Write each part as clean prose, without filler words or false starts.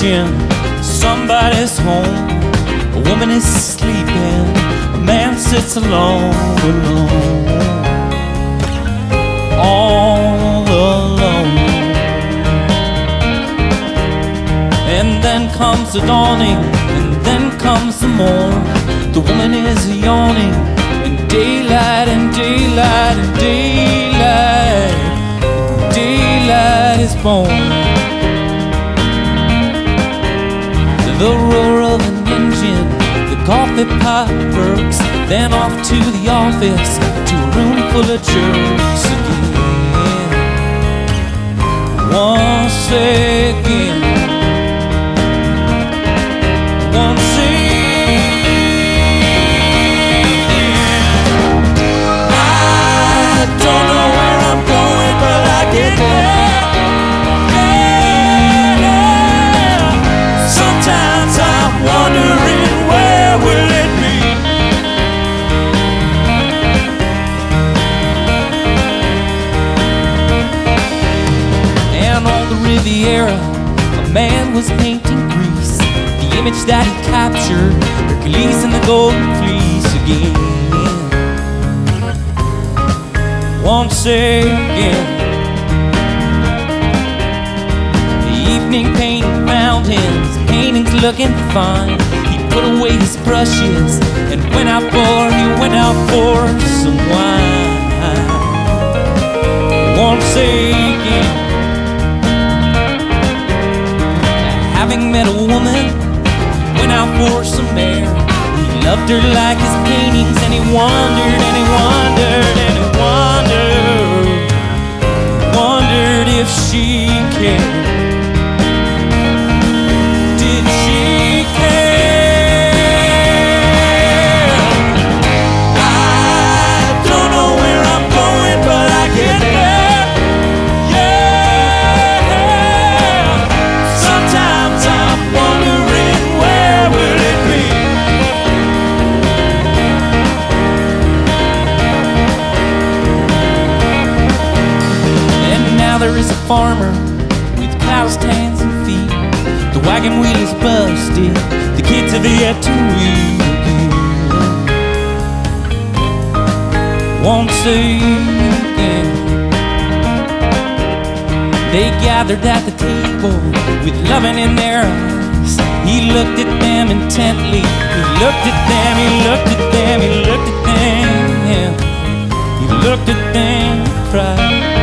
engine. Somebody's home, a woman is sleeping, a man sits alone, all alone. And then comes the dawning, and then comes the morn. The woman is yawning, and daylight and daylight and daylight, daylight is born. The roar of an engine, the coffee pot perks, then off to the office, to a room full of jerks again. Once again, once again. I don't know where I'm going, but I get there. Wondering where will it be? And on the Riviera, a man was painting Greece, the image that he captured, Hercules and the golden fleece again. Once again, the evening painting mountains, paintings looking fine. He put away his brushes and went out for some wine. Once again, having met a woman, went out for some air. He loved her like his paintings, and he wondered, and he wondered, and he wondered if she cared. There is a farmer with calloused hands and feet. The wagon wheel is busted, the kids have yet to eat again. Once again, they gathered at the table with loving in their eyes. He looked at them intently, he looked at them, he looked at them, he looked at them, he looked at them and cried.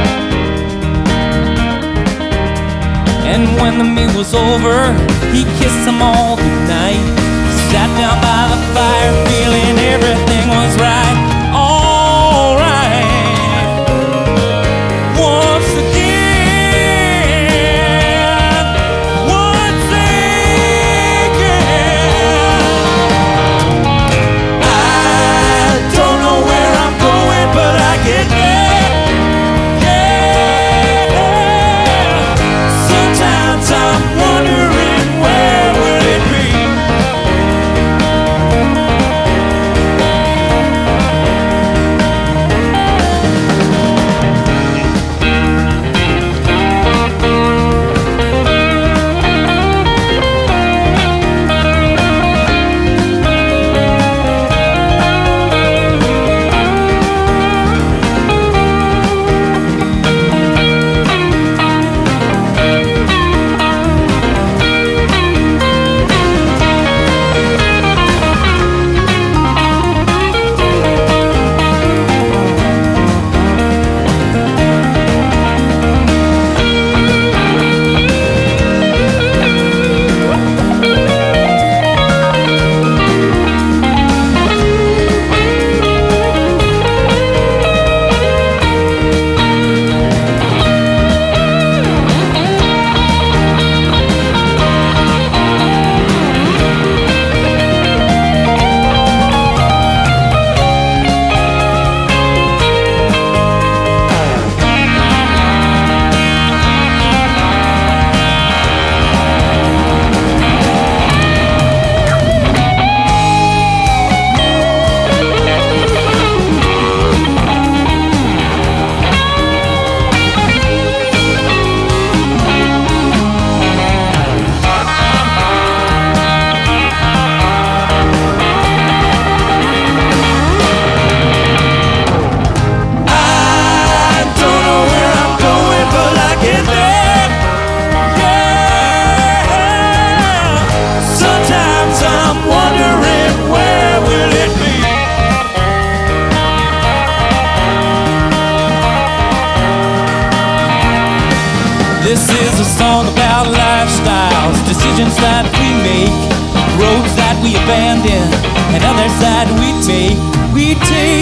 And when the meal was over, he kissed them all goodnight. Sat down by the fire, feeling everything was right, all right. Once again, once again. I don't know where I'm going, but I get there. I'm wondering where song about lifestyles, decisions that we make, roads that we abandon, and others that we take. We take